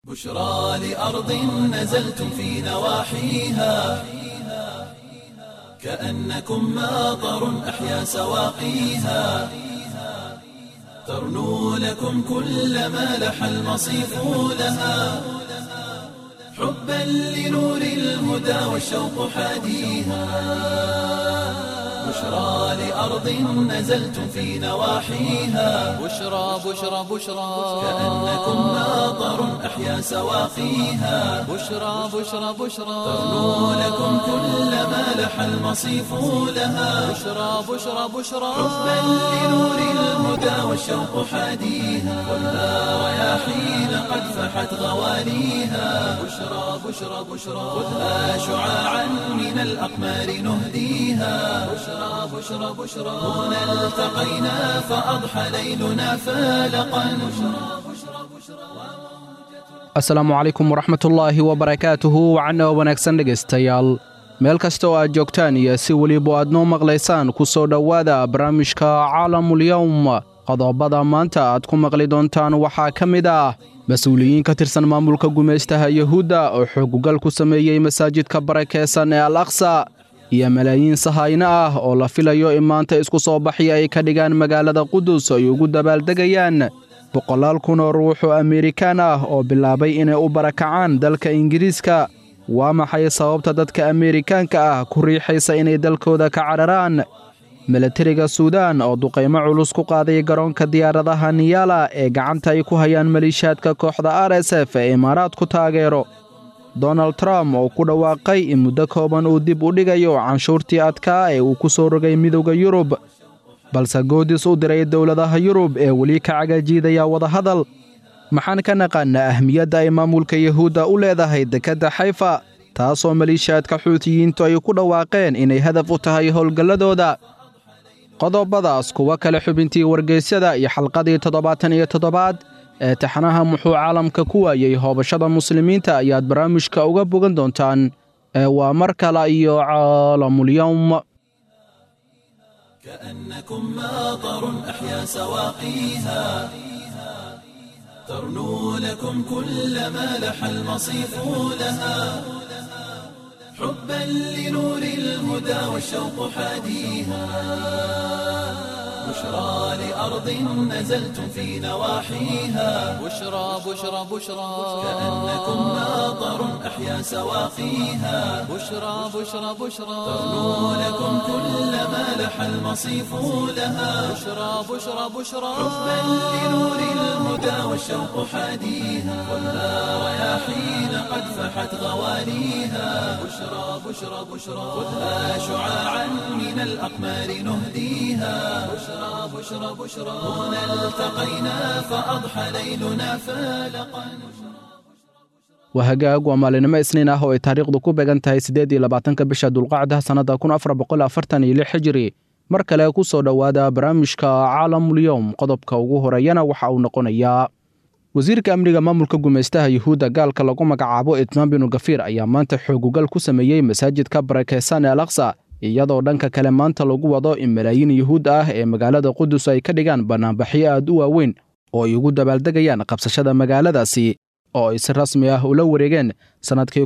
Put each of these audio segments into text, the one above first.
بشرى لأرض نزلتم في نواحيها كأنكم ماطر أحيا سواقيها ترنو لكم كل ما لح المصيف لها حبا لنور الهدى والشوق حاديها بشرى لأرض نزلتم في نواحيها بشرى كأنكم ماطر أحيا سواقيها بشرى ترنو لكم كل ما لح المصيف لها بشرى حبا لنور الهدى والشوق حاديها خذها رياحين قد فحت غواليها بشرى خذها شعاعا من الأقمار نهديها بشرى هنا التقينا فأضحى ليلنا فالقا asalaamu calaykum waraxmatullaahi wabarakaatuhu wacana wanaagsan dhegaystayaal meel kasta oo aad joogtaan iyo si weliba aad noo maqlaysaan ku soo dhowaada barnaamijka caalamulyowm qodobada maanta aad ku maqli doontaan waxaa ka mid ah mas-uuliyiin ka tirsan maamulka gumaystaha yuhuudda oo xoogugal ku sameeyey masaajidka barakeysan ee al aqsa iyo malaayiin sahayno ah oo la filayo in maanta isku soo baxi ay ka dhigaan magaalada qudus ay ugu dabaaldegayaan boqolaal kun oo ruuxoo Amerikaan ah oo bilaabay inay u barakacaan dalka Ingiriiska waa maxay sababta dadka Amerikaanka ah ku riixaysa inay dalkooda ka cararaan milatariga Suudaan oo duqeymo culus ku qaaday garoonka diyaaradaha Niyala ee gacanta ay ku hayaan maleeshiyaadka kooxda RSF ee Imaaraadku taageero Donald Trump oo ku dhawaaqay in muddo kooban uu dib u dhigayo canshuurtii adkaa ee uu ku soo rogay midowga Yurub balse goodis u diray dowladaha Yurub ee weli ka cagajiidaya wadahadal maxaan ka naqaanaa ahmiyadda ay maamulka Yahuudda u leedahay dekedda Xayfa taasoo maleeshiyaadka Xuutiyiintu ay ku dhawaaqeen inay hadaf u tahay howlgalladooda qodobadaas kuwa kale xubintii wargeysyada iyo xalqadii 77 ee taxanaha muxuu caalamka ku waayay hoobashada muslimiinta ayaad barnaamijka uga bogan doontaan waa mar kale iyo caalamulyowm كأنكم ماطر أحيا سواقيها ترنو لكم كل ما لح المصيف لها حبا لنور الهدى والشوق حاديها بشرى لأرض نزلتم في نواحيها بشرى كأنكم ماطر أحيا سواقيها بشرى ترنو لكم كل ما لح المصيف لها بشرى حبا لنور الهدى والشوق حاديها خذها رياحين قد فحت غواليها بشرى خذها شعاعا من الأقمار نهديها بشرى هنا التقينا فأضحى ليلنا فالقا wahagaag waa maalinimo isniin ah oo ay taariikhdu ku beegan tahay 28 bisha dulqacda sanada 1446 hijri mar kale ku soo dhawaada barnaamijka caalamulyowm qodobka ugu horeeyana waxa uu noqonayaa wasiirka amniga maamulka gumaystaha Yuhuudda gaalka lagu magacaabo Itmaan bin Gafiir ayaa maanta xoogugal ku sameeyay masaajidka barakeysan ee Al-Aqsa iyadoo dhanka kale maanta lagu wado in malaayiin Yuhuud ah ee magaalada Qudus ay ka dhigaan banaanbaxyo aad u waaweyn oo ay ugu dabaaldegayaan qabsashada magaaladaasi oo ay si rasmi ah ula wareegeen sanadkii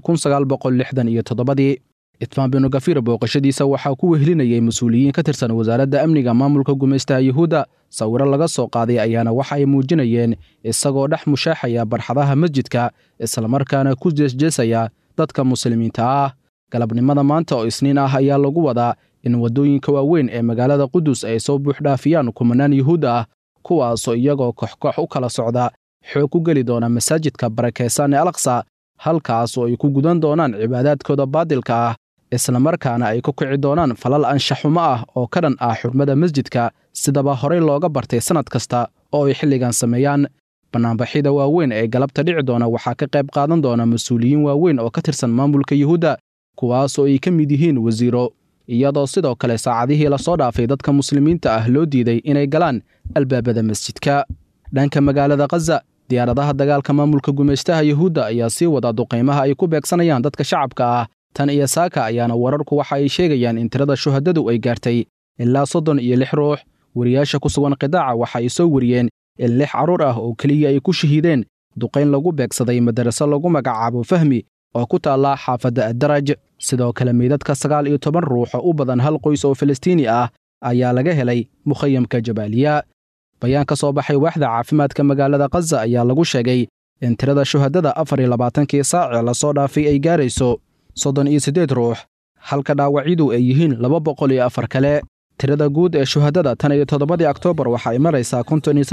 1967 Itmaan bin Gafiir booqashadiisa waxaa ku wehelinayay mas'uuliyiin ka tirsan wasaaradda amniga maamulka gumaystaha Yuhuudda sawiro laga soo qaaday ayaana waxa ay muujinayeen isagoo dhex mushaaxaya barxadaha masjidka isla markaana ku jeesjeesaya dadka muslimiinta ah galabnimada maanta oo isniin ah ayaa lagu wadaa in wadooyinka waaweyn ee magaalada Qudus ay soo buux dhaafiyaan kumanaan Yuhuud ah kuwaasoo iyagoo koox u kala socda xoog ku geli doona masaajidka barakeysan ee Al-Aqsa halkaas oo ay ku gudan doonaan cibaadaadkooda baadilka ah isla markaana ay ku kici doonaan falal anshaxumo ah oo ka dhan ah xurmada masjidka sidaba horey looga bartay sanad kasta oo ay xilligan sameeyaan banaanbaxyada waaweyn ee galabta dhici doona waxaa ka qayb qaadan doona mas'uuliyiin waaweyn oo ka tirsan maamulka Yuhuudda kuwaas oo ay ka mid yihiin wasiiro iyadoo sidoo kale saacadihii la soo dhaafay dadka muslimiinta ah loo diiday inay galaan albaabada masjidka dhanka magaalada Gaza diyaaradaha dagaalka maamulka gumaystaha Yuhuudda ayaa sii wada duqeymaha ay ku beegsanayaan dadka shacabka ah tan iyo saaka ayaana wararku waxa ay sheegayaan in tirada shuhadadu ay gaartay ilaa 36 ruux wariyaasha ku sugan qidaaca waxa ay soo wariyeen in 6 caruur ah oo kaliya ay ku shahiideen duqayn lagu beegsaday madaraso lagu magacaabo fahmi oo ku taalla xaafadda addaraj. sidoo kale meydadka 19 ruux oo u badan hal qoys oo falastiini ah ayaa laga helay mukhayamka jabaaliya. bayaan ka soo baxay waaxda caafimaadka magaalada Gaza ayaa lagu sheegay in tirada shuhadada 24kii saac la soo dhaafay ay gaarayso 38 ruux, halka dhaawacyadu ay yihiin 204 kale. tirada guud ee shuhadada tan iyo 7 Oktoobar waxa ay maraysaa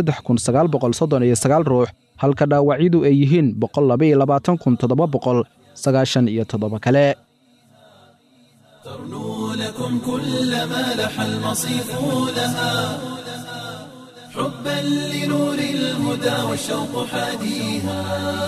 53939 ruux, halka dhaawacyadu ay yihiin 122797 kale. ترنو لكم كل ما لح المصيف لها حبا لنور الهدى والشوق حاديها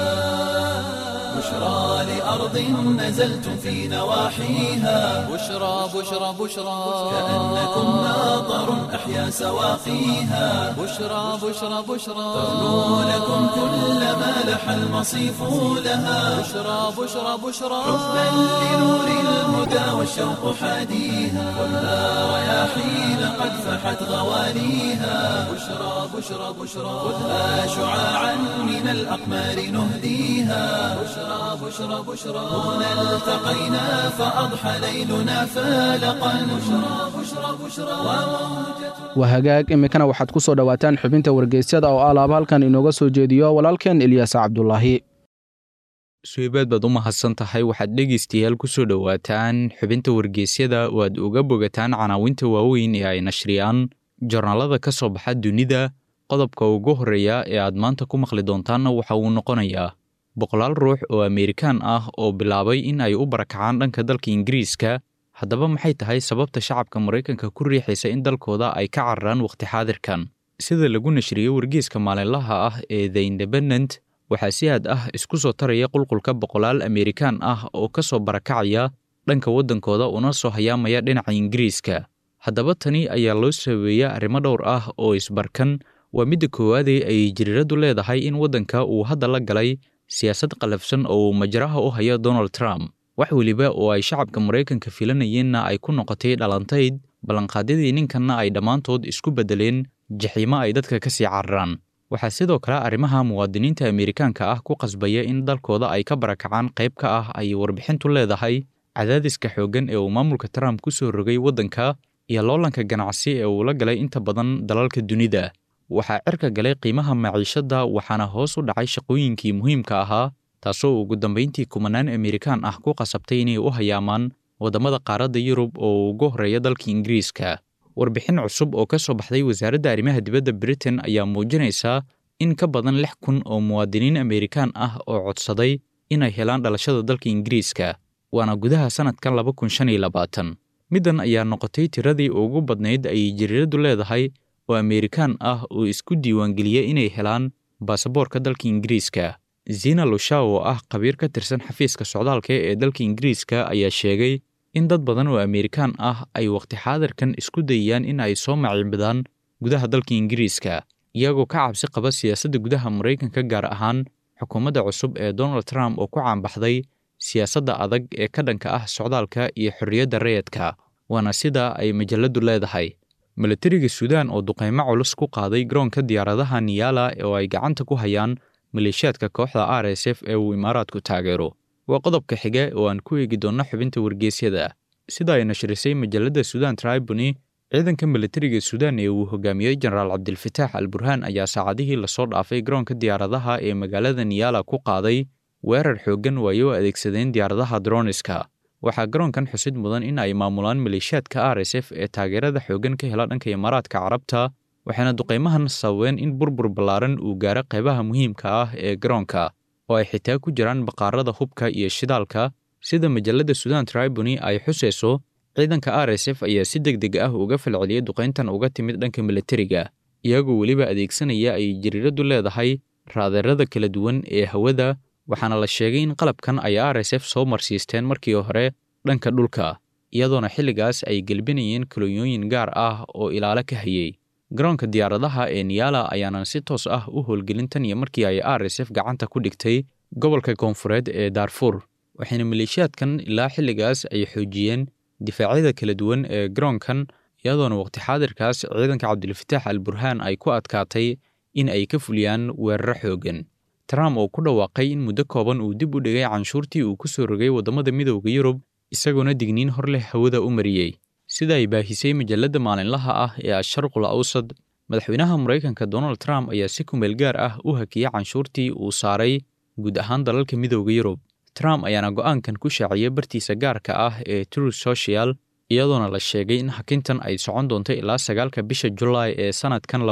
بشرى لأرض نزلتم في نواحيها بشرى بشرى بشرى كأنكم ناظر أحيا سواقيها بشرى بشرى بشرى ترنو لكم كل ما لح المصيف لها بشرى بشرى بشرى حبا لنور الهدى والشوق حاديها خذها رياحين قد فحت غواليها بشرى بشرى بشرى خذها شعاعا من الأقمار نهديها بشرى بشرى بشرى هنا التقينا فأضحى ليلنا فالقا بشرى بشرى بشرى wahagaag imikana waxaad ku soo dhawaataan xubinta wargeysyada oo alaab halkan inooga soo jeediyo walaalkeen Ilyas Cabdullaahi. suubaad baad u mahadsan tahay. waxaad dhegaystayaal ku soo dhawaataan xubinta wargeysyada oo aad uga bogataan canaawinta waaweyn ee ay nashriyaan joornaalada ka soo baxa dunida. qodobka ugu horeeya ee aad maanta ku maqli doontaanna waxa uu noqonayaa boqolaal ruux oo Ameerikaan ah oo bilaabay in ay u barakacaan dhanka dalka Ingiriiska. haddaba maxay tahay sababta shacabka Mareykanka ku riixaysa in dalkooda ay ka cararaan waqti xaadirkan? sida lagu nashriyay wargeyska maalinlaha ah ee The Independent, waxaa si aad ah isku soo taraya qulqulka boqolaal Ameerikaan ah oo ka soo barakacaya dhanka waddankooda una soo hayaamaya dhinaca Ingiriiska. haddaba tani ayaa loo sabeeyaa arrimo dhowr ah oo isbarkan. waa midda koowaadee ay jiriiradu leedahay in waddanka uu hadda la galay siyaasad qalafsan oo uu majraha u hayo Donald Trump. wax weliba oo ay shacabka Mareykanka filanayeenna ay ku noqotay dhalantayd, ballanqaadyadii ninkanna ay dhammaantood isku beddeleen jaxiimo ay dadka ka sii cararaan. waxaa sidoo kale arrimaha muwaadiniinta Ameerikaanka ah ku qasbaya in dalkooda ay ka barakacaan qayb ka ah ay warbixintu leedahay cadaadiska xooggan ee uu maamulka Trump ku soo rogay waddanka iyo loolanka ganacsi ee uu la galay inta badan dalalka dunida. waxaa cirka galay qiimaha maciishada, waxaana hoos u dhacay shaqooyinkii muhiimka ahaa, taasoo ugu dambeyntii kumanaan Ameerikaan ah ku qasabtay inay u hayaamaan waddamada qaaradda Yurub oo ugu horeeya dalka Ingiriiska. warbixin cusub oo ka soo baxday wasaaradda arrimaha dibadda Britain ayaa muujinaysa in ka badan 6,000 oo muwaadiniin Ameerikaan ah oo codsaday inay helaan dhalashada dalka Ingiriiska, waana gudaha sanadkan 2025. middan ayaa noqotay tiradii ugu badnayd ay jiriiradu leedahay oo Ameerikaan ah oo isku diiwaangeliyay inay helaan baasaboorka dalka Ingiriiska. Zina Lushaw oo ah khabiir ka tirsan xafiiska socdaalka ee dalka Ingiriiska ayaa sheegay in dad badan oo Ameerikaan ah ay waqti xaadirkan isku dayayaan in ay soo maciibadaan gudaha dalka Ingiriiska, iyagoo ka cabsi qaba siyaasadda gudaha Mareykanka, gaar ahaan xukuumadda cusub ee Donald Trump oo ku caanbaxday siyaasadda adag ee ka dhanka ah socdaalka iyo xorriyadda rayidka. waana sida ay majaladu leedahay. milatariga Suudaan oo duqeymo culus ku qaaday garoonka diyaaradaha Niyala oo ay gacanta ku hayaan maleeshiyaadka kooxda RSF ee uu Imaaraadku taageero. waa qodobka xiga oo aan ku eegi doonno xubinta wargeysyada. sida ay nashrisay majalada Sudan Tribune, ciidanka milatariga Suudaan ee uu hogaamiyey Generaal Cabdilfataax Al-Burhaan ayaa saacadihii la soo dhaafay garoonka diyaaradaha ee magaalada Niyala ku qaaday weerar xooggan oo ay u adeegsadeen diyaaradaha droniska. waxaa garoonkan xusid mudan in ay maamulaan maleeshiyaadka RSF ee taageerada xooggan ka hela dhanka Imaaraadka Carabta, waxaana duqeymahan sababeen in burbur ballaaran uu gaaro qaybaha muhiimka ah ee garoonka, oo ay xitaa ku jiraan baqaarada hubka iyo shidaalka. sida majalada Sudan Tribune ay xusayso, ciidanka RSF ayaa si degdeg ah uga falceliyay duqeyntan uga timid dhanka milatariga, iyagoo weliba adeegsanaya ay jiriiradu leedahay raadeerada kala duwan ee hawada. waxaana la sheegay in qalabkan ay RSF soo marsiisteen markii hore dhanka dhulka, iyadoona xilligaas ay gelbinayeen kolonyooyin gaar ah oo ilaalo ka hayay. garoonka diyaaradaha ee Niyala ayaanan si toos ah u howlgelin tan iyo markii ay RSF gacanta ku dhigtay gobolka koonfureed ee Darfur, waxayna maleeshiyaadkan ilaa xilligaas ay xoojiyeen difaacyada kala duwan ee garoonkan, iyadoona waqti xaadirkaas ciidanka Cabdilfataax Al-Burhaan ay ku adkaatay in ay ka fuliyaan weeraro xooggan. trump oo ku dhawaaqay in muddo kooban uu dib u dhigay canshuurtii uu ku soo rogay waddamada midowda yurub isagoona digniin hor leh hawada u mariyey sida ay baahisay majalladda maalinlaha ah ee asharqul awsad madaxweynaha maraykanka donald trump ayaa si kumeel gaar ah u hakiyey canshuurtii uu saaray guud ahaan dalalka midowda yurub trump ayaana go'aankan ku shaaciyey bartiisa gaarka ah ee Truth Social iyadoona la sheegay in hakintan ay socon doonto ilaa 9 bisha July ee sanadkan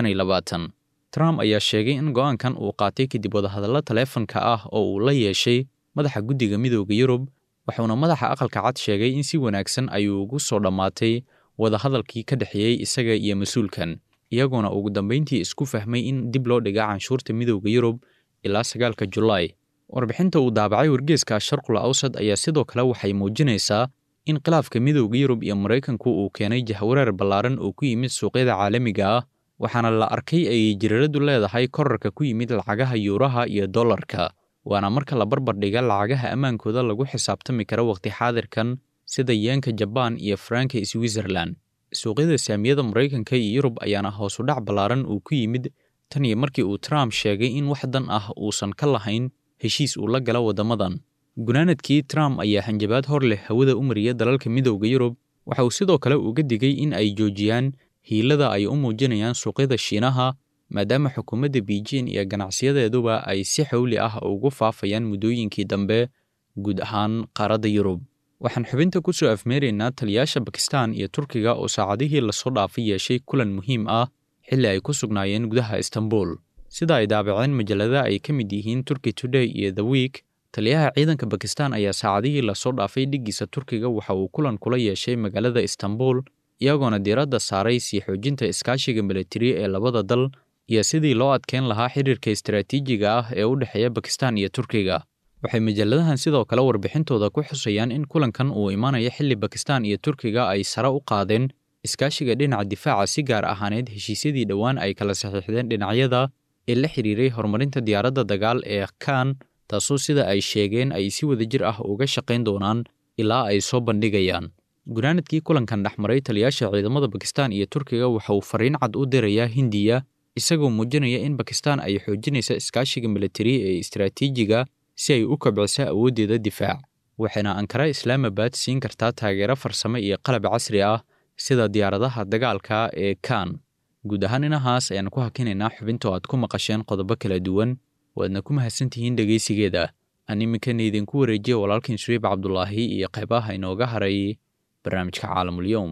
2025 Trump ayaa sheegay in go'aankan uu qaatay kadib wadahadallo taleefanka ah oo uu la yeeshay madaxa guddiga midowda yurub wuxuuna madaxa aqalka cad sheegay in si wanaagsan ayuu ugu soo dhammaatay wadahadalkii ka dhexeeyey isaga iyo mas-uulkan iyagoona ugu dambeyntii isku fahmay in dib loo dhiga canshuurta midowda yurub ilaa 9 July warbixinta uu daabacay wargeyska Sharqul Awsad ayaa sidoo kale waxay muujinaysaa in khilaafka midowda yurub iyo Mareykanku uu keenay jahwareer ballaaran oo ku yimid suuqyada caalamiga ah waxaana la arkay ay jiraradu leedahay korarka ku yimid lacagaha yuuraha iyo dollarka waana marka la barbar dhiga lacagaha ammaankooda lagu xisaabtami karo waqti xaadirkan sida yeenka Japan iyo franka Switzerland suuqyada saamiyada Mareykanka iyo Yurub ayaana hoos u dhac ballaaran uu ku yimid tan iyo markii uu Trump sheegay in wax dan ah uusan ka lahayn heshiis uu la gala waddamadan gunaanadkii Trump ayaa hanjabaad hor leh hawada u mariyay dalalka midowda Yurub waxa uu sidoo kale uga digay in ay joojiyaan hiilada ay u muujinayaan suuqyada Shiinaha maadaama xukuumadda Beijing iyo ganacsiyadeeduba ay si xawli ah ugu faafayaan muddooyinkii dambe guud ahaan qaaradda Yurub waxaan xubinta ku soo afmeeraynaa taliyaasha Pakistan iyo Turkiga oo saacadihii la soo dhaafay yeeshay kulan muhiim ah xilli ay ku sugnaayeen gudaha Istanbul sida ay daabaceen majallada ay ka mid yihiin Turkey Today iyo The Week taliyaha ciidanka Pakistan ayaa saacadihii la soo dhaafay dhigiisa Turkiga waxa uu kulan kula yeeshay magaalada Istanbul iyagoona diiradda saaray sii xoojinta iskaashiga militari ee labada dal iyo sidii loo adkeyn lahaa xiriirka istiraatiijiga ah ee u dhexeeya Pakistan iyo Turkiga waxay majalladahan sidoo kale warbixintooda ku xusayaan in kulankan uu imaanayo xilli Pakistan iyo Turkiga ay sare u qaadeen iskaashiga dhinaca difaaca si gaar ahaaneed heshiisyadii dhowaan ay kala saxiixdeen dhinacyada ee la xiriiray horumarinta diyaaradda dagaal ee Khan taasoo sida ay sheegeen ay si wadajir ah uga shaqayn doonaan ilaa ay soo bandhigayaan gunaanadkii kulankan dhexmaray taliyaasha ciidamada Pakistan iyo Turkiga waxa uu fariin cad u dirayaa Hindiya isagoo muujinaya in Pakistan ay xoojinayso iskaashiga militari ee istiraatiijiga si ay u kobciso awoodeeda difaac waxayna Ankara Islamabad siin kartaa taageero farsamo iyo qalab casri ah sida diyaaradaha dagaalka ee Khan guud ahaan inahaas ayaan ku hakinaynaa xubinta aad ku maqasheen qodobo kala duwan waadna ku mahadsantihiin dhegeysigeeda animkan idinku wareejiye walaalkiin Shariif Cabdullaahi iyo qaybaha inooga haray barnaamijka Caalamul Yawm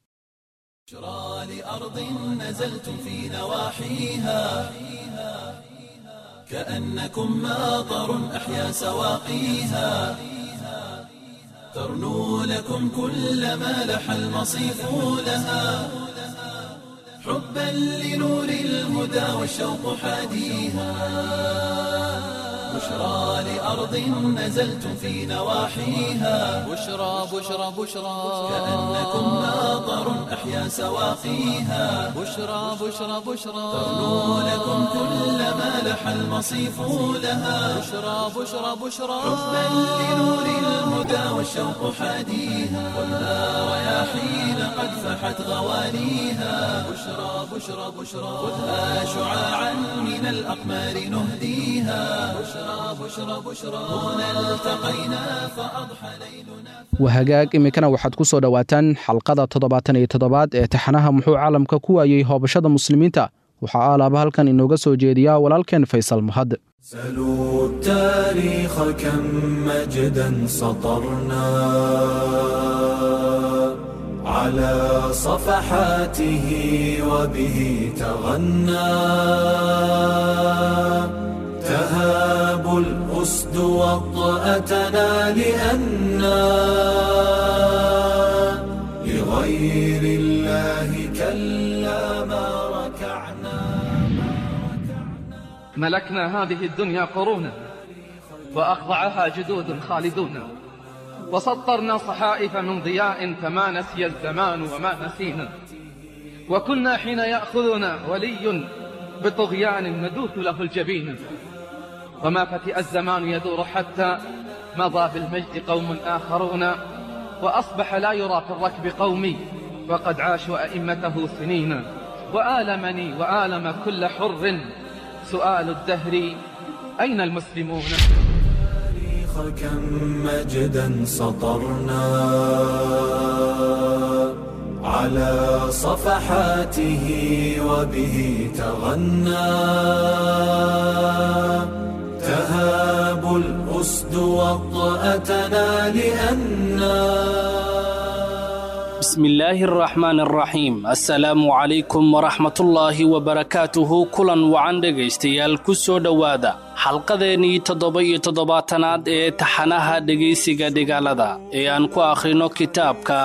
بشرى لأرض نزلتم في نواحيها كأنكم ماطر أحيا سواقيها ترنو لكم كل ما لح المصيف لها حبا لنور الهدى والشوق حاديها بشرى لأرض نزلتم في نواحيها بشرى بشرى بشرى كأنكم ماطر أحيا سواقيها بشرى بشرى بشرى ترنو لكم كل ما لح المصيف لها بشرى بشرى بشرى حبا لنور الهدى والشوق حاديها خذها رياحين قد فحت غوانيها بشرى بشرى بشرى خذها شعاعا من الأقمار نهديها بشرى بشرى بشرى هنا التقينا فأضحى ليلنا wahagaag imikana waxaad ku soo dhawaataan xalqada 77 ee taxanaha muxuu caalamka ku waayay hoobashada muslimiinta waxa alaaba halkan inooga soo jeediya walaalkeen Faysal Mahad سلوا التاريخ كم مجدا سطرنا على صفحاته وبه تغنى تهاب الأسد وطأتنا لأننا لغير الله كلا ما ركعنا ملكنا هذه الدنيا قرونا وأخضعها جدود خالدون وسطرنا صحائف من ضياء فما نسي الزمان وما نسينا وكنا حين يأخذنا ولي بطغيان ندوث له الجبين وما فتئ الزمان يدور حتى مضى بالمجد قوم آخرون وأصبح لا يرى في الركب قومي وقد عاشوا أئمته سنين وآلمني وآلم كل حر سؤال الدهر أين المسلمون؟ كم مجدا سطرنا على صفحاته وبه تغنى تهاب الأسد وطأتنا لأننا. بسم الله الرحمن الرحيم. السلام عليكم ورحمة الله وبركاته. كلن وعن dhegaystayaal ku soo dhawaada xalqadeennii 77aad ee taxanaha dhegaysiga dhigaalada ee aan ku akhrino kitaabka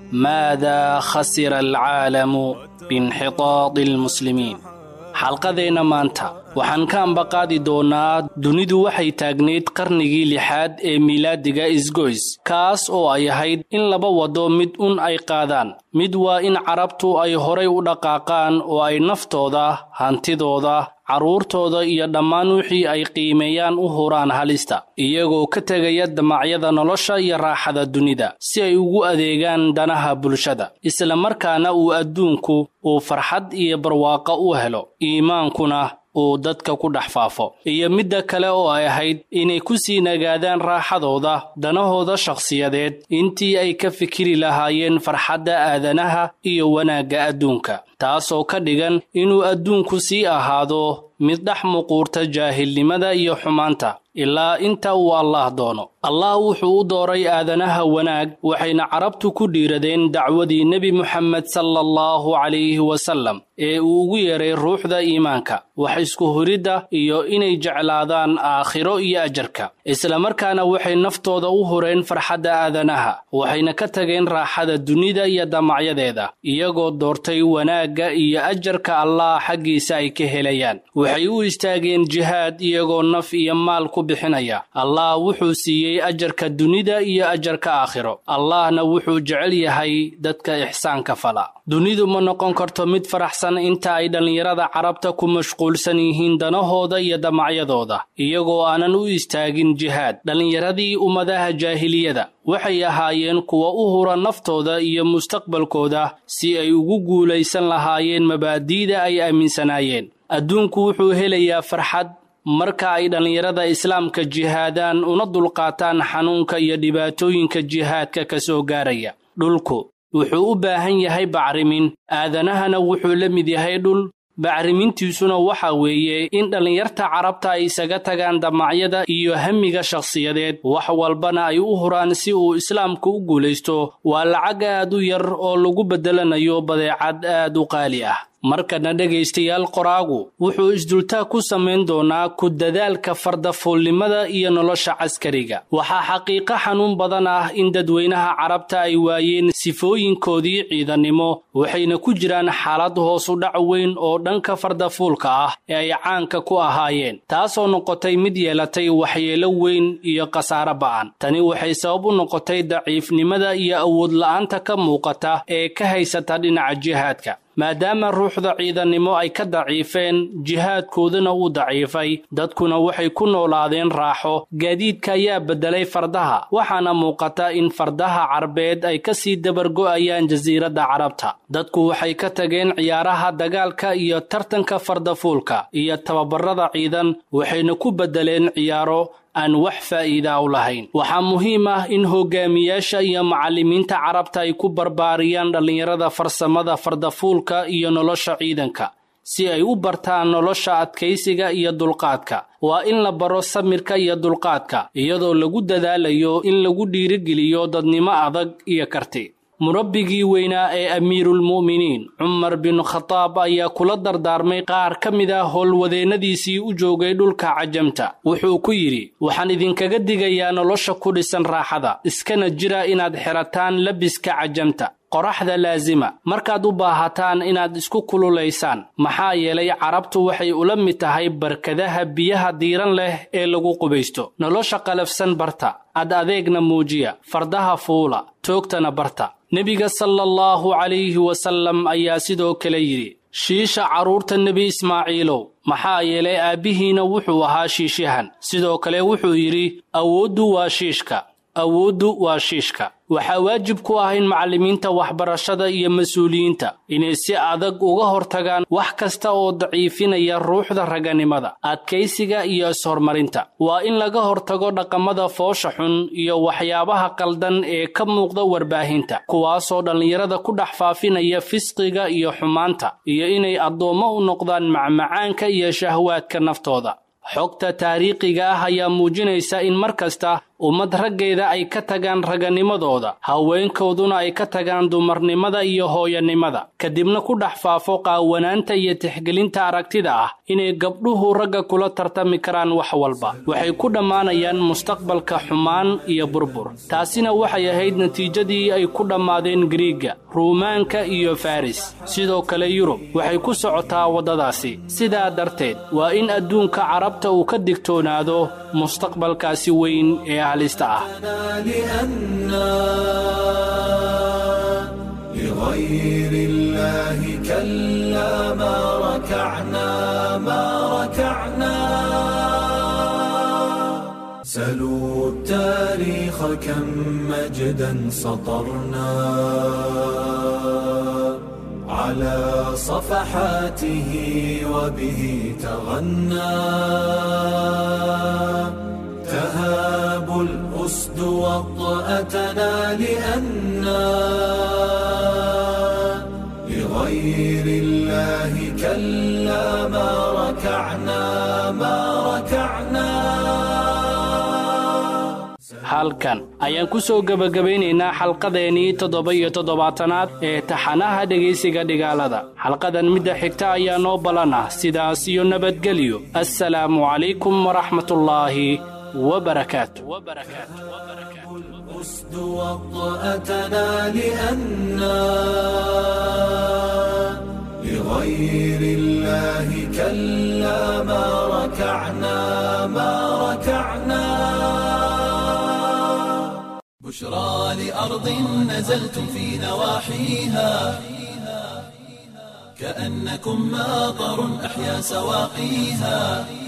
maada khasira alcaalamu biinxitaadi almuslimiin. xalqadeenna maanta waxaan ka ambaqaadi doonaa dunidu waxay taagneyd qarnigii 6aad ee miilaadiga isgoys, kaas oo ay ahayd in laba wado mid ay qaadaan. mid waa in carabtu ay horay u dhaqaaqaan oo ay naftooda, hantidooda, carruurtooda iyo dhammaan wixii ay qiimeeyaan u huraan halista, iyagoo ka tegaya damacyada nolosha iyo raaxada dunida si ay ugu adeegaan danaha bulshada, isla markaana uu adduunku uu farxad iyo barwaaqo u helo, iimaankuna uu dadka ku dhex faafo. iyo midda kale oo ay ahayd inay ku sii nagaadaan raaxadooda, danahooda shakhsiyadeed, intii ay ka fikiri lahaayeen farxadda aadanaha iyo wanaagga adduunka, taasoo ka dhigan inuu adduunku sii ahaado mid dhex muquurta jaahilnimada iyo xumaanta ilaa inta uu allaah doono. allah wuxuu u dooray aadanaha wanaag, waxayna carabtu ku dhiiradeen dacwadii nebi muxamed sallallahu calayhi wasallam ee uu ugu yeeray ruuxda iimaanka, wax isku huridda iyo inay jeclaadaan aakhiro iyo ajarka. isla markaana waxay naftooda u hureen farxadda aadanaha, waxayna ka tageen raaxada dunida iyo damacyadeeda, iyagoo doortay wanaagga iyo ajarka allah xaggiisa ay ka helayaan. waxay u istaageen jihaad iyagoo naf iyo maal ku bixinaya. allah wuxuu siiyey ajarka dunida iyo ajarka aakhiro. allahna wuxuu jecel yahay dadka ixsaanka fala. dunidu ma noqon karto mid faraxsan inta ay dhallinyarada carabta ku mashquulsan yihiin danahooda iyo damacyadooda, iyagoo aanan u istaagin jihaad. dhallinyaradii ummadaha jaahiliyada waxay ahaayeen kuwa u hura naftooda iyo mustaqbalkooda si ay ugu guulaysan lahaayeen mabaadi'da ay aaminsanaayeen. adduunku wuxuu helayaa farxad marka ay dhallinyarada islaamka jihaadaan una dulqaataan xanuunka iyo dhibaatooyinka jihaadka ka soo gaaraya. dhulku wuxuu u baahan yahay bacrimin, aadanahana wuxuu la mid yahay dhul. bacrimintiisuna waxa weeye in dhallinyarta carabta ay isaga tagaan damacyada iyo hamiga shakhsiyadeed, wax walbana ay u huraan si uu islaamku u guulaysto. waa lacag aad u yar oo lagu beddelanayo badeecad aad u qaali ah. markana dhegaystayaal, qoraagu wuxuu isdultaag ku samayn doonaa ku dadaalka fardafuulnimada iyo nolosha caskariga. waxaa xaqiiqo xanuun badan ah in dadweynaha carabta ay waayeen sifooyinkoodii ciidannimo, waxayna ku jiraan xaalad hoos u dhac weyn oo dhanka fardafuulka ah ee ay caanka ku ahaayeen, taasoo noqotay mid yeelatay waxyeelo weyn iyo khasaare ba'an. tani waxay sabab u noqotay daciifnimada iyo awood la'aanta ka muuqata ee ka haysata dhinaca jihaadka. maadaama ruuxda ciidannimo ay ka daciifeen, jihaadkooduna uu daciifay, dadkuna waxay ku noolaadeen raaxo. gaadiidka ayaa beddelay fardaha, waxaana muuqata in fardaha carbeed ay ka sii dabargo'ayaan jasiiradda carabta. dadku waxay ka tageen ciyaaraha dagaalka iyo tartanka fardafuulka iyo tababarrada ciidan, waxayna ku beddeleen ciyaaro aan wax faa'iida u lahayn. waxaa muhiim ah in hogaamiyaasha iyo macallimiinta carabta ay ku barbaariyaan dhallinyarada farsamada fardafuulka iyo nolosha ciidanka si ay u bartaan nolosha adkaysiga iyo dulqaadka. waa in la baro samirka iyo dulqaadka, iyadoo lagu dadaalayo in lagu dhiirigeliyo dadnimo adag iyo karti. murabbigii weynaa ee amiirulmu'miniin cumar bin khataab ayaa kula dardaarmay qaar ka mid ah howlwadeennadiisii u joogay dhulka cajamta. wuxuu ku yidhi, waxaan idinkaga digayaa nolosha ku dhisan raaxada, iskana jira inaad xirataan labiska cajamta. qoraxda laasima markaad u baahataan inaad isku kululaysaan, maxaa yeelay carabtu waxay ula mid tahay barkadaha biyaha diiran leh ee lagu qubaysto. nolosha qalafsan barta, ad adeegna muujiya, fardaha fuula, toogtana barta. nebiga sallallahu calayhi wasallam ayaa sidoo kale yidhi, shiisha carruurta nebi ismaaciilow, maxaa yeelay aabbihiina wuxuu ahaa shiishahan. sidoo kale wuxuu yidhi, awooddu waa shiishka, awooddu waa shiishka. waxaa waajib ku ah in macallimiinta waxbarashada iyo mas-uuliyiinta inay si adag uga hortagaan wax kasta oo daciifinaya ruuxda raganimada, adkaysiga iyo is-horumarinta. waa in laga hortago dhaqamada foosha xun iyo waxyaabaha qaldan ee ka muuqda warbaahinta, kuwaasoo dhallinyarada ku dhex faafinaya fisqiga iyo xumaanta, iyo inay addoommo u noqdaan macmacaanka iyo shahwaadka naftooda. xogta taariikhiga ah ayaa muujinaysa in mar kasta ummad raggeeda ay ka tagaan raganimadooda, haweenkooduna ay ka tagaan dumarnimada iyo hooyanimada, kadibna ku dhex faafo qaawanaanta iyo tixgelinta aragtida ah inay gabdhuhu ragga kula tartami karaan wax walba. waxay ku dhammaanayaan mustaqbalka xumaan iyo burbur. taasina waxay ahayd natiijadii ay ku dhammaadeen Giriigga, Ruumaanka iyo Faris. sidoo kale Yurub waxay ku socotaa waddadaasi. sidaa darteed waa in adduunka carabta uu ka digtoonaado mustaqbalkaasi weyn ee لغير الله كلا ما ركعنا سلوا التاريخ كم مجدا سطرنا على صفحاته وبه تغنى تهاب الأسد وطأتنا لغير الله كلا ما ركعنا halkan ayaan ku soo gabagabaynaynaa xalqadeennii 77aad ee taxanaha dhegaysiga dhigaalada. xalqadan midda xigta ayaa noo balana. sidaas iyo nabadgelyo. assalaamu calaykum waraxmatullaahi وبركاته. الأسد وطأتنا لغير الله كلا ما ركعنا بشرى لأرض نزلتم في نواحيها كأنكم ماطر أحيا سواقيها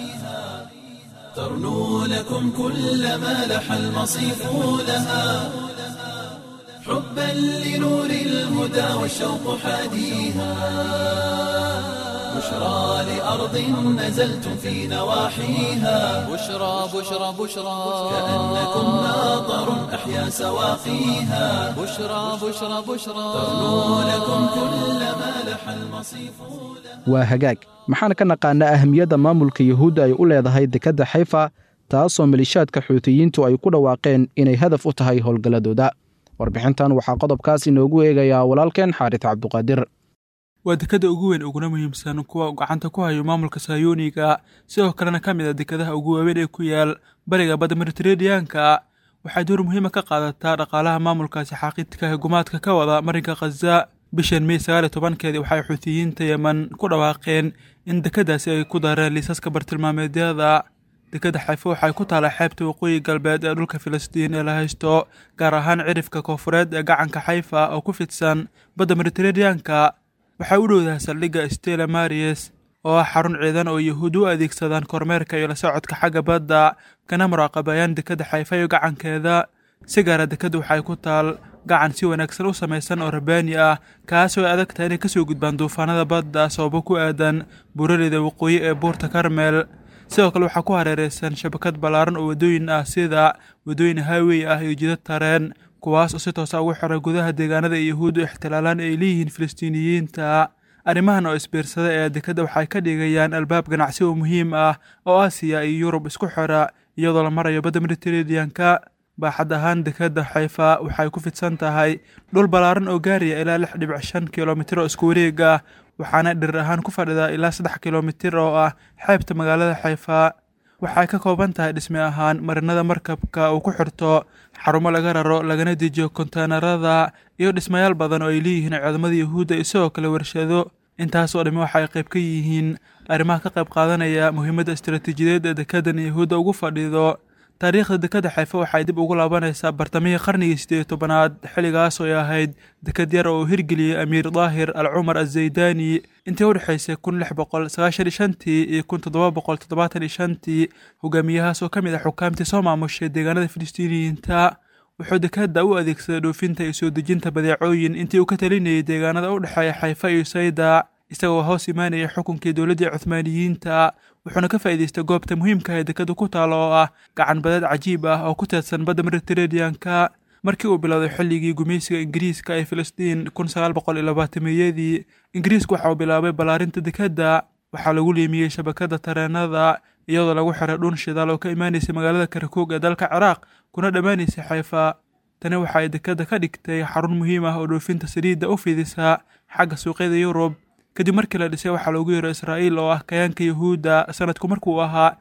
ترنو لكم كل ما لح المصيف لها حبا لنور الهدى والشوق حاديها بشرى لأرض نزلتم في نواحيها بشرى بشرى بشرى كأنكم ماطر أحيا سواقيها بشرى بشرى بشرى ترنو لكم كل ما لح المصيف waa hagaag. maxaan ka naqaanaa ahamiyadda maamulka yuhuudda ay u leedahay dekedda Xayfa, taasoo malishaadka xuutiyiintu ay ku dhawaaqeen inay hadaf u tahay howlgalladooda. warbixintan waxaa qodobkaas inoogu eegayaa walaalkeen Xaaris Cabduqaadir. waa dekedda ugu weyn uguna muhiimsan kuwa gacanta ku hayo maamulka Sahyuuniga, sidoo kalena ka mid ah dekedaha ugu waaweyn ee ku yaal bariga badda Mediterranean-ka. waxay door muhiim ah ka qaadataa dhaqaalaha maamulkaasi xaaqidka hukuumadka ka wada marinka Gaza. bishan May 19 waxay xuutiyiinta Yemen ku dhawaaqeen in dekeddaasi ay ku dareen liisaska bartilmaameedyada. dekedda Xayfa waxay ku taalaa xeebta waqooyi galbeed ee dhulka Filistiin ee la haysto, gaar ahaan cirifka koonfureed ee gacanka Xayfa oo ku fidsan badda Mediterranean-ka. waxay u dhowdahay saldhigga Stella Maris oo ah xarun ciidan oo Yuhuud u adeegsadaan kormeerka iyo la socodka xagga badda, kana muraaqabayaan dekedda Xayfa iyo gacankeeda. si gaara dekedda waxay ku taal gacan si wanaagsan u samaysan oo rabbaani ah, kaasoo ay adag tahay inay kasoo gudbaan duufaanada badda sababo ku aadan buuraleyda waqooyi ee buurta Karmel. sidoo kale waxaa ku hareeraysan shabakad ballaaran oo waddooyin ah sida waddooyin highway ah iyo jidad tareen, kuwaas oo si toos ah ugu xiran gudaha deegaanada ay Yuhuuddu ixtilaalaan ay leeyihiin Filistiiniyiinta. arrimahan oo isbiirsada ee dekedda waxay ka dhigayaan albaab ganacsi oo muhiim ah oo Aasiya iyo Yurub isku xira iyadoo la marayo badda Mediterranean-ka. baaxad ahaan dekedda Xayfa waxay ku fidsan tahay dhul ballaaran oo gaaraya ilaa 6.5 kiiloomitir oo isku wareeg ah, waxaana dhir ahaan ku fadhidaa ilaa 3 kiiloomitir oo ah xeebta magaalada Xayfa. waxay ka kooban tahay dhisme ahaan marinada markabka uu ku xirto, xarumo laga raro lagana dejiyo konteenarada, iyo dhismayaal badan oo ay leeyihiin ciidamada Yuhuudda iyo sidoo kale warshado. intaasoo dhami waxay qayb ka yihiin arrimaha ka qayb qaadanaya muhiimadda istiraatiijiyadeed ee dekeddan Yuhuudda ugu fadhido. taariikhda dekedda Xayfa waxay dib ugu laabanaysaa bartamihii qarnigii 18aad, xilligaas oo ay ahayd deked yar oo hirgeliyey Amiir Daahir al-Cumar az-Zaydani intii u dhaxaysay 1695 iyo 1775. hogaamiyahaas oo ka mid ah xukaamtii soo maamushay deegaanada Filistiiniyiinta. wuxuu dekadda u adeegsaday dhoofinta iyo soo dejinta badeecooyin intii uu ka talinayay deegaanada u dhexeeya Xayfa iyo Sayda isagoo hoos imaanaya xukunkii dowladdii Cuthmaaniyiinta wuxuuna ka faa'iidaystay goobta muhiimka ah ee dekaddu ku taalo oo ah gacan badeed cajiib ah oo ku teedsan badda Mediterranean-ka markii uu bilowday xilligii gumaysiga Ingiriiska ee Filistiin 1920-meeyadii Ingiriisku waxa uu bilaabay ballaarinta dekadda waxaa lagu leemiyey shabakadda tareenada iyadoo lagu xiray dhun shidaal oo ka imaanaysay magaalada Kirkuk ee dalka Ciraaq kuna dhammaanaysay Xayfa tani waxa ay dekadda ka dhigtay xarun muhiim ah oo dhoofinta saliidda u fidisa xagga suuqyada Yurub kadib markii la dhisay waxaa loogu yeeray Israa'iil oo ah kayaanka Yahuudda sanadku markuu ahaa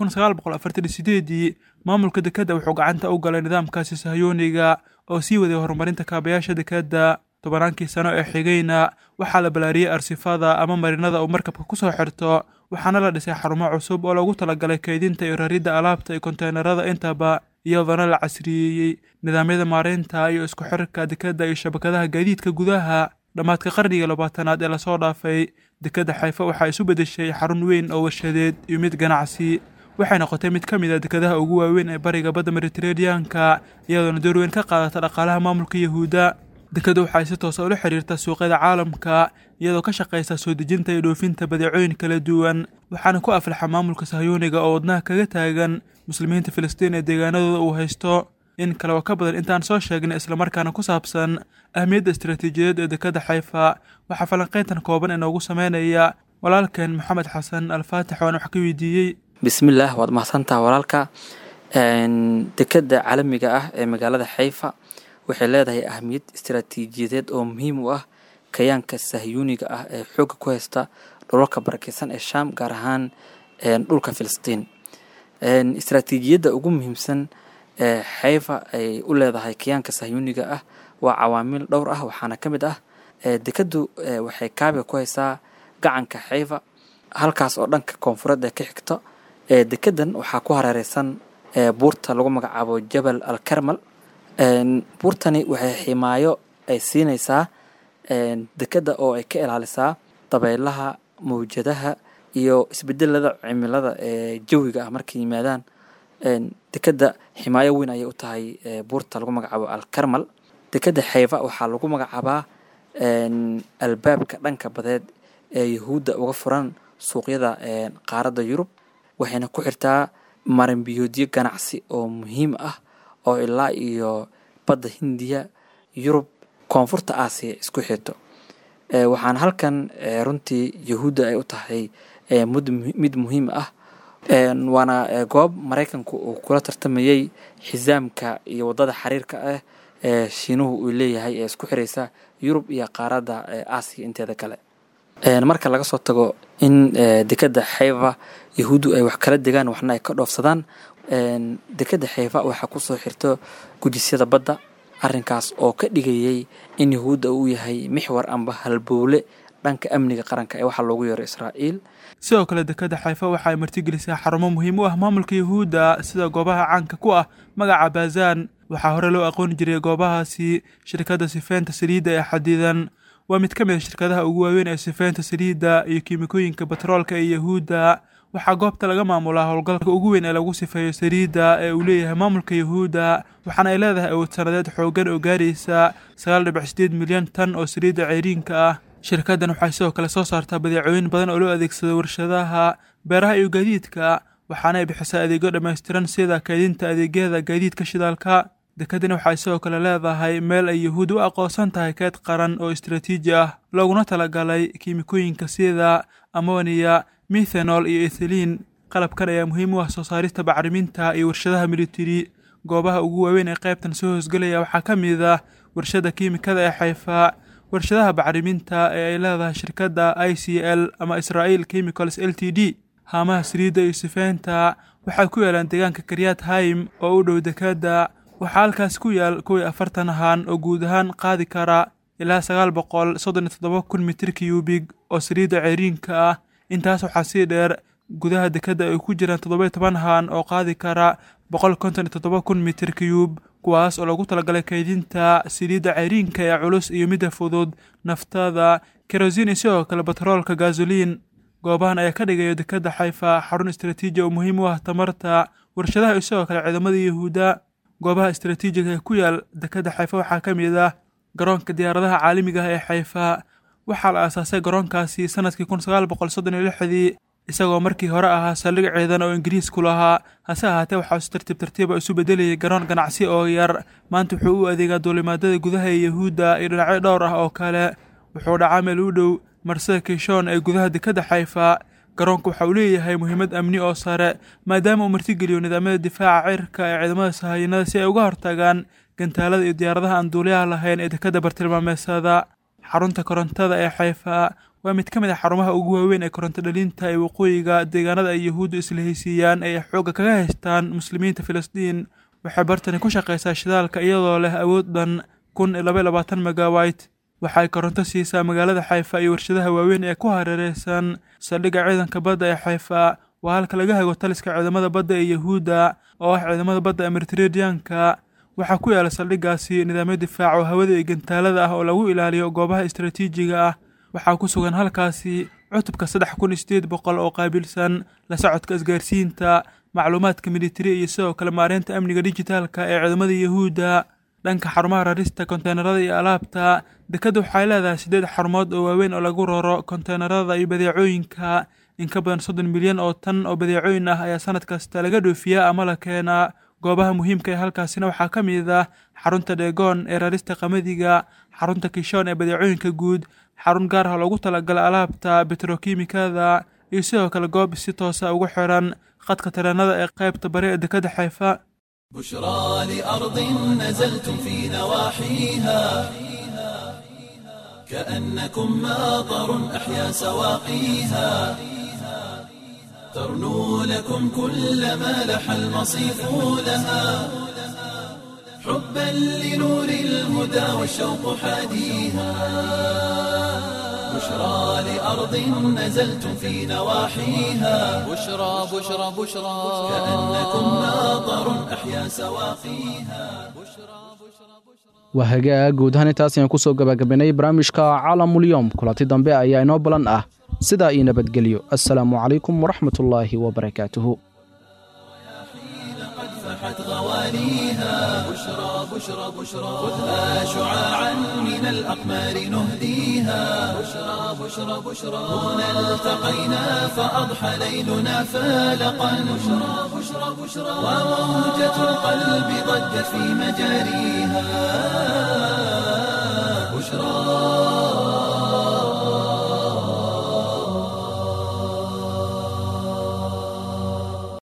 1948 maamulka dekadda wuxuu gacanta u galay nidaamkaasi Sahyooniga oo sii waday horumarinta kaabayaasha dekadda tobanaankii sano ee xigayna waxaa la balaariyey arsifada ama marinada uu markabka ku soo xirto waxaana la dhisay xarumo cusub oo loogu talagalay kaydinta iyo raridda alaabta iyo konteenarada intaba iyadoona la casriyeeyey nidaamyada maareynta iyo isku xirka dekadda iyo shabakadaha gaadiidka gudaha dhammaadka qarniga 20aad ee lasoo dhaafay dekadda Xayfa waxaa isu beddeshay xarun weyn oo warshadeed iyo mid ganacsi waxay noqotay mid ka mid ah dekadaha ugu waaweyn ee bariga badda Mediterranean-ka iyadoona door weyn ka qaadata dhaqaalaha maamulka Yahuudda dekaddu waxay si toos ah ula xiriirtaa suuqyada caalamka iyadoo ka shaqeysa soo dejinta iyo dhoofinta badeecooyin kala duwan waxaana ku aflaxa maamulka Sahyooniga oo wadnaha kaga taagan muslimiinta Filistiin ee deegaanadooda uu haysto in kale oo ka badan intaan soo sheegnay isla markaana ku saabsan ahmiyadda istiraatiijiyadeed ee dekadda Xayfa waxaa falanqayntan kooban inoogu sameynaya walaalkeen Maxamed Xasan Al-Faatix oo aan wax ka weydiiyey bismillaah waad mahadsantahay walaalka dekadda caalamiga ah ee magaalada Xayfa waxay leedahay ahmiyad istiraatiijiyadeed oo muhiim u ah kayaanka Sahyooniga ah ee xoog ku haysta dhulalka barakeysan ee Shaam gaar ahaan dhulka Filistiin istiraatiijiyadda ugu muhiimsan Xayfa ay u leedahay kayaanka Sahyooniga ah waa cawaamil dhowr ah waxaana ka mid ah dekaddu waxay kaabi ku haysaa gacanka Xayfa halkaas oo dhanka koonfureed ka xigta dekaddan waxaa ku hareeraysan buurta lagu magacaabo Jabal Al-Karmal buurtani waxay ximaayo ay siinaysaa dekadda oo ay ka ilaalisaa dabaylaha mawjadaha iyo isbedelada cimilada ee jawiga ah markay yimaadaan dekadda ximaayo weyn ayay u tahay buurta lagu magacaabo Al-Karmal dekadda Xayfa waxaa lagu magacaabaa albaabka dhanka badeed ee Yahuudda uga furan suuqyada qaaradda Yurub waxayna ku xirtaa marin biyoodyo ganacsi oo muhiim ah oo ilaa iyo badda Hindiya Yurub koonfurta Aasiya isku xirto waxaan halkan runtii Yahuudda ay u tahay mid muhiim ah waana goob Mareykanku uu kula tartamayay xisaamka iyo wadada xiriirka ah ee Shiinuhu uu leeyahay ee isku xiraysa Yurub iyo qaaradda Aasiya inteeda kale marka laga soo tago in dekadda Xayfa Yahuuddu ay wax kala degaan waxna ay ka dhoofsadaan dekadda Xayfa waxaa ku soo xirto gudisyada badda arrinkaas oo ka dhigayay in Yahuudda uu yahay mixwar amba halbowle dhanka amniga qaranka ee waxa loogu yeero Israa'iil sidoo kale dekadda Xayfa waxa ay martigelisaa xarumo muhiim u ah maamulka Yahuudda sida goobaha caanka ku ah magaca Bazaan waxaa hore loo aqoon jiray goobahaasi shirkadda sifeynta saliidda ee xadidan waa mid ka mid ah shirkadaha ugu waaweyn ee sifeynta saliidda iyo kiimikooyinka batroolka ee Yahuudda waxaa goobta laga maamulaa howlgalka ugu weyn ee lagu sifeeyo saliidda ee uu leeyahay maamulka Yahuudda waxaana ay leedahay awood sanadeed xooggan oo gaaraysa 9.8 milyan tan oo saliidda ceyriinka ah shirkaddan waxay sidoo kale soo saartaa badeecooyin badan oo loo adeegsado warshadaha beeraha iyo gaadiidka waxaana ay bixisaa adeegyo dhammaystiran sida kaydinta adeegyada gaadiidka shidaalka dekadani waxay sidoo kale leedahay meel ay Yahuud u aqoonsan tahay kayd qaran oo istiraatiiji ah looguna talagalay kiimikooyinka sida ammonia methanol iyo ethylene qalabkan ayaa muhiim u ah soo saarista bacriminta iyo warshadaha military goobaha ugu waaweyn ee qaybtan soo hoosgalaya waxaa ka mid ah warshada kiimikada ee Xayfa warshadaha bacriminta ee ay leedahay shirkadda ICL ama Israel Chemicals Ltd haamaha saliidda iyo sifeynta waxay ku yaalaan deegaanka Kiryat Haim oo u dhow dekadda waxaa halkaas ku yaal 40 haan oo guud ahaan qaadi kara ilaa 937,000 mitir cubic oo saliidda ceyriinka ah intaas waxaa sii dheer gudaha dekadda ay ku jiraan 17 haan oo qaadi kara 157,000 mitir cube kuwaas oo lagu talagalay kaydinta saliidda ceyriinka ee culus iyo midda fudud naftada kerosene sidoo kale batroolka gasoline goobahan ayaa ka dhigaya dekadda Xayfa xarun istiraatiiji oo muhiim u ah tamarta warshadaha iyo sidoo kale ciidamada Yahuudda goobaha istaraatiijiga ee ku yaal dekedda xayfa waxaa ka mid ah garoonka diyaaradaha caalamiga ah ee xayfa. waxaa la aasaasay garoonkaasi sanadkii 1936 isagoo markii hore ahaa saldhig ciidan oo Ingiriisku lahaa, hase ahaatee waxaa si tartiib isu bedelayay garoon ganacsi oo yar. maanta wuxuu u adeegaa duulimaadada gudaha ee Yahuudda iyo dhinacyo dhowr ah oo kale. wuxuu dhacaa meel u dhow marsada Kishon ee gudaha dekedda xayfa. garoonku waxa uu leeyahay muhiimad amni oo sare maadaama uu martigeliyo nidaamyada difaaca cirka ee ciidamada sahayanada si ay uga hortagaan gantaalada iyo diyaaradaha aan duuliyaha lahayn ee dekedda bartilmaameedsada. xarunta korontada ee xayfa waa mid ka mid ah xarumaha ugu waaweyn ee koronto dhalinta ee waqooyiga deegaanada ay Yahuuddu isla heysiiyaan ee xoogga kaga haystaan muslimiinta Filistiin. waxay bartani ku shaqaysaa shidaalka iyadoo leh awood dhan 1022 megawatt. waxay koronto siisaa magaalada xayfa iyo warshadaha waaweyn ee ku hareeraysan. saldhigga ciidanka badda ee xayfa waa halka laga hago taliska ciidamada badda ee Yahuudda oo ah ciidamada badda ee Mediterranean-ka. waxaa ku yaala saldhiggaasi nidaamyo difaac oo hawada iyo gantaalada ah oo lagu ilaaliyo goobaha istaraatiijiga ah. waxaa ku sugan halkaasi cutubka 3800 oo qaabilsan la socodka isgaarsiinta, macluumaadka militari iyo sidoo kale maareynta amniga dijitaalka ee ciidamada Yahuudda. dhanka xarumaha rarista konteenarada iyo alaabta, dekedda waxay leedahay 8 xarumood oo waaweyn oo lagu raro konteenarada iyo badeecooyinka. in ka badan 30 milyan oo tan oo badeecooyin ah ayaa sanad kasta laga dhoofiyaa ama la keenaa. goobaha muhiimka ee halkaasina waxaa ka mid ah xarunta Dagon ee rarista qamadiga, xarunta Kishon ee badeecooyinka guud, xarun gaar ah loogu talagalay alaabta petrokiimikada, iyo sidoo kale goob si toos ah ugu xiran khadka tareenada ee qaybta bari ee dekedda xayfa. بشرى لأرض نزلتم في نواحيها كأنكم ماطر أحيا سواقيها ترنو لكم كل ما لح المصيف لها حبا لنور الهدى والشوق حاديها بشرى لأرض نزلتم في نواحيها بشرى بشرى بشرى كأنكم ماطر أحيا سواقيها waa hagaag guud ahaan intaas ayaan kusoo gabagabaynay barnaamijka caalamulyoom. kulanti dambe ayaa inoo balan ah. sidaa ii nabadgelyo. assalaamu calaykum waraxmatullaahi wabarakaatuhu. فاحت غواليها بشرى بشرى بشرى خذها شعاعا من الأقمار نهديها بشرى بشرى بشرى هنا التقينا فأضحى ليلنا فالقا بشرى بشرى بشرى وموجة القلب ضجت في مجاريها بشرى.